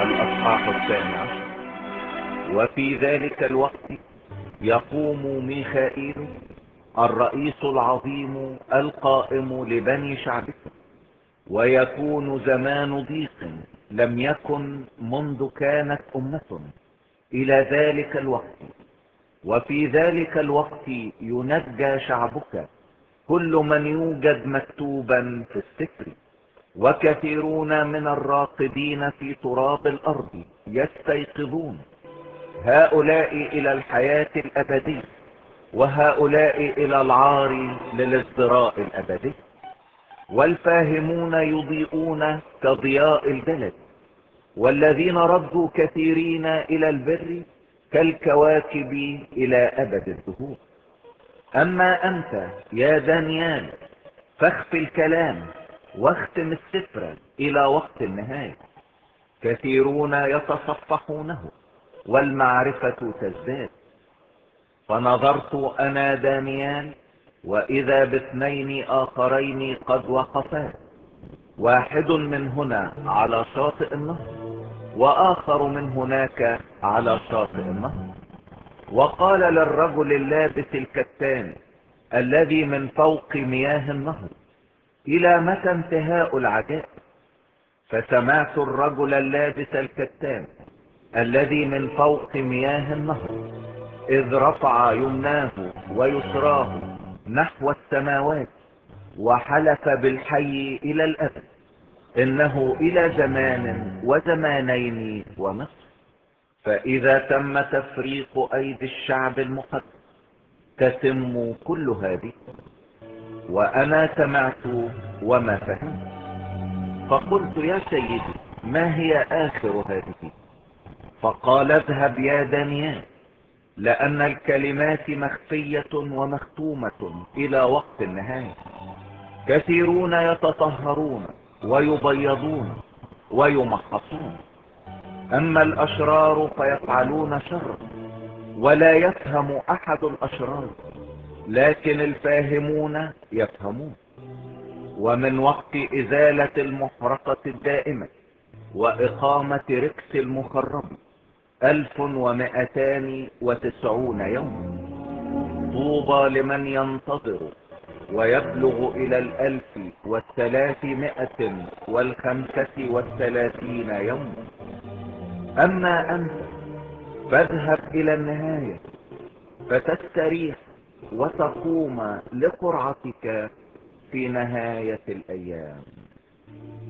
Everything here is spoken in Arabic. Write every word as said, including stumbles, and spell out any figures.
الأصحاح الثاني عشر. وفي ذلك الوقت يقوم ميخائيل الرئيس العظيم القائم لبني شعبه، ويكون زمان ضيق لم يكن منذ كانت أمة إلى ذلك الوقت. وفي ذلك الوقت ينجى شعبك كل من يوجد مكتوبا في السفر، وكثيرون من الراقدين في تراب الأرض يستيقظون، هؤلاء إلى الحياة الأبدية، وهؤلاء إلى العار للازدراء الأبدي. والفاهمون يضيئون كضياء الجلد، والذين ردوا كثيرين إلى البر كالكواكب إلى أبد الدهور. أما أنت يا دانيال فاخف الكلام واختم السفر إلى وقت النهاية. كثيرون يتصفحونه والمعرفة تزداد. فنظرت أنا دانيال وإذا باثنين آخرين قد وقفا، واحد من هنا على شاطئ النهر وآخر من هناك على شاطئ النهر. وقال للرجل اللابس الكتان الذي من فوق مياه النهر: إلى متى انتهاء العجائب؟ فسمعت الرجل اللابس الكتان الذي من فوق مياه النهر إذ رفع يمناه ويسراه نحو السماوات وحلف بالحي إلى الأبد إنه إلى زمان وزمانين ونصف. فإذا تم تفريق أيدي الشعب المقدس تتم كل هذه. وأنا سمعت وما فهمت، فقلت: يا سيدي، ما هي آخر هذه؟ فقال: اذهب يا دانيال، لأن الكلمات مخفية ومختومة إلى وقت النهاية. كثيرون يتطهرون ويبيضون ويمحصون، أما الأشرار فيفعلون شرا، ولا يفهم أحد الأشرار، لكن الفاهمون يفهمون. ومن وقت إزالة المحرقة الدائمة وإقامة ركس المخرب ألف ومئتان وتسعون يوم. طوبى لمن ينتظر ويبلغ إلى الألف والثلاثمائة والخمسة والثلاثين يوم. أما أنت فاذهب إلى النهاية فتستريح وتقوم لقرعتك في نهاية الأيام.